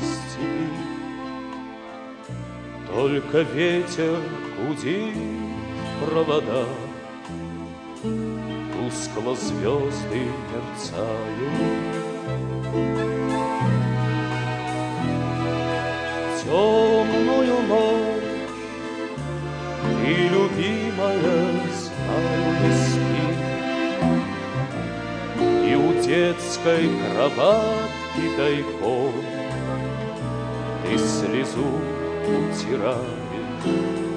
степи. Только ветер гудит в проводах, тускло звезды мерцают. Темную ночь ты, любимая, знаю, не спишь, и у детской кроватки тайком ты слезу утираешь.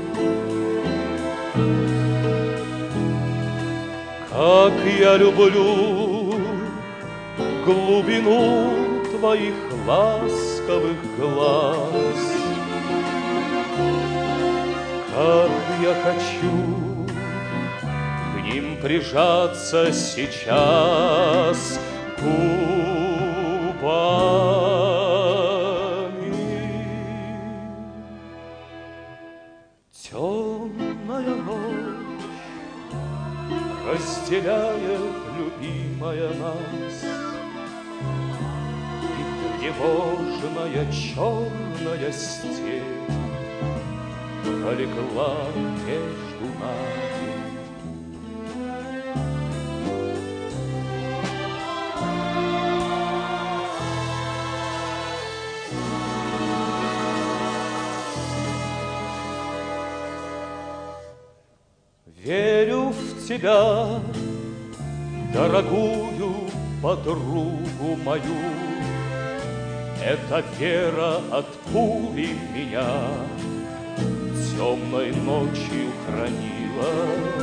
Как я люблю глубину твоих ласковых глаз, как я хочу к ним прижаться сейчас губами. Темная ночь разделяет, любимая, нас, и тревожная черная степь пролегла между нами. Верю в тебя, дорогую подругу мою. Эта вера от пули меня темной ночью хранила.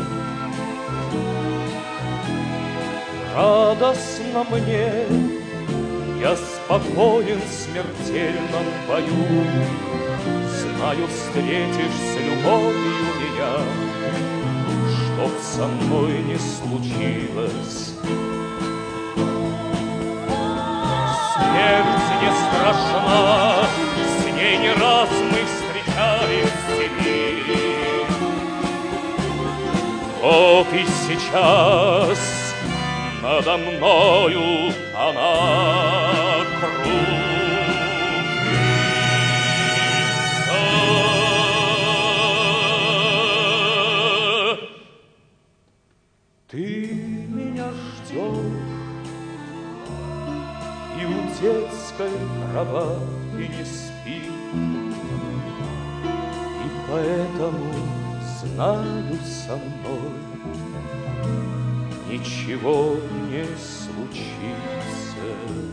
Радостно мне, я спокоен в смертельном бою. Знаю, встретишь с любовью меня, чтоб со мной не случилось. Смерть не страшна, с ней не раз мы встречались в степи. Вот и сейчас надо мною она кружится. Ты меня ждешь, и у детской кровати не спишь, и поэтому, знаю, со мной ничего не случится.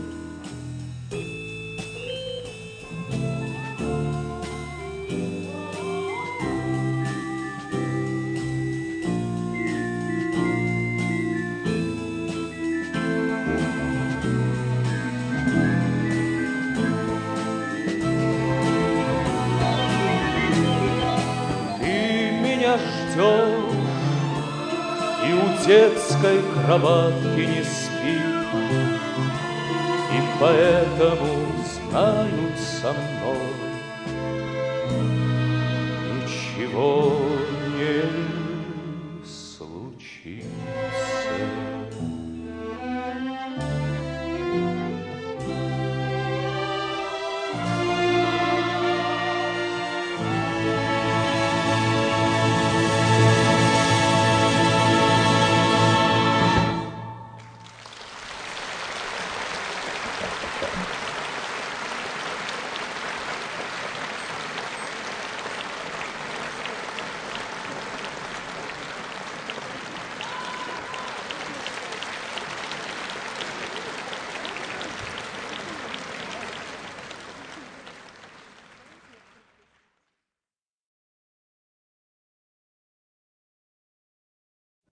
Ждешь, и у детской кроватки не спишь, и поэтому, знаю, со мной ничего не